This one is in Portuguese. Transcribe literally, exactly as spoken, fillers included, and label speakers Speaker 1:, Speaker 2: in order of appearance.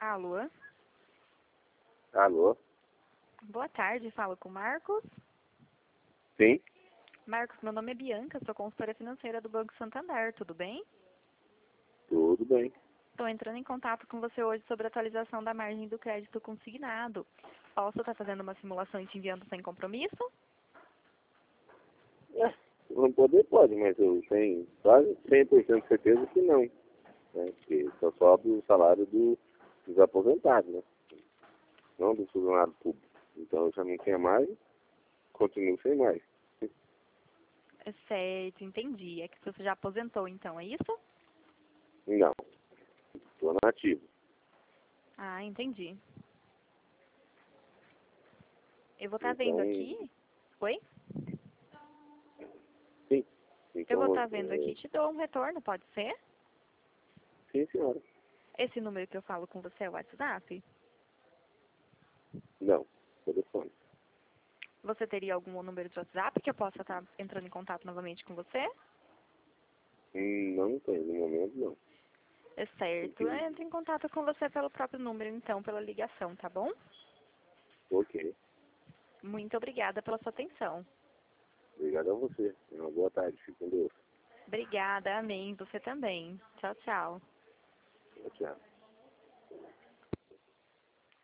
Speaker 1: Alô?
Speaker 2: Alô?
Speaker 1: Boa tarde, falo com o Marcos.
Speaker 2: Sim?
Speaker 1: Marcos, meu nome é Bianca, sou consultora financeira do Banco Santander, tudo bem?
Speaker 2: Tudo bem.
Speaker 1: Estou entrando em contato com você hoje sobre a atualização da margem do crédito consignado. Posso estar fazendo uma simulação e te enviando sem compromisso?
Speaker 2: É, não poder pode, mas eu tenho quase cem por cento de certeza que não. Né? Porque só sobe o salário do, dos aposentados, né? Não do funcionário público. Então eu já não tenho mais, continuo sem mais.
Speaker 1: É certo, entendi. É que você já aposentou então, é isso?
Speaker 2: Não, estou nativo.
Speaker 1: Ah, entendi. Eu vou estar vendo
Speaker 2: Então,
Speaker 1: aqui. Oi?
Speaker 2: sim.
Speaker 1: Eu vou
Speaker 2: Então,
Speaker 1: estar vendo aqui
Speaker 2: é,
Speaker 1: e te dou um retorno, pode ser?
Speaker 2: sim, senhora.
Speaker 1: Esse número que eu falo com você é o WhatsApp?
Speaker 2: Não, telefone.
Speaker 1: Você teria algum número de WhatsApp que eu possa estar entrando em contato novamente com você?
Speaker 2: Hum, Não tem, no momento não.
Speaker 1: É certo. Eu entro em contato com você pelo próprio número, então, pela ligação, tá bom?
Speaker 2: Ok.
Speaker 1: Muito obrigada pela sua atenção.
Speaker 2: Obrigado a você. Uma boa tarde. Fique com Deus.
Speaker 1: Obrigada, amém. Você também. Tchau, tchau.
Speaker 2: Tchau, tchau.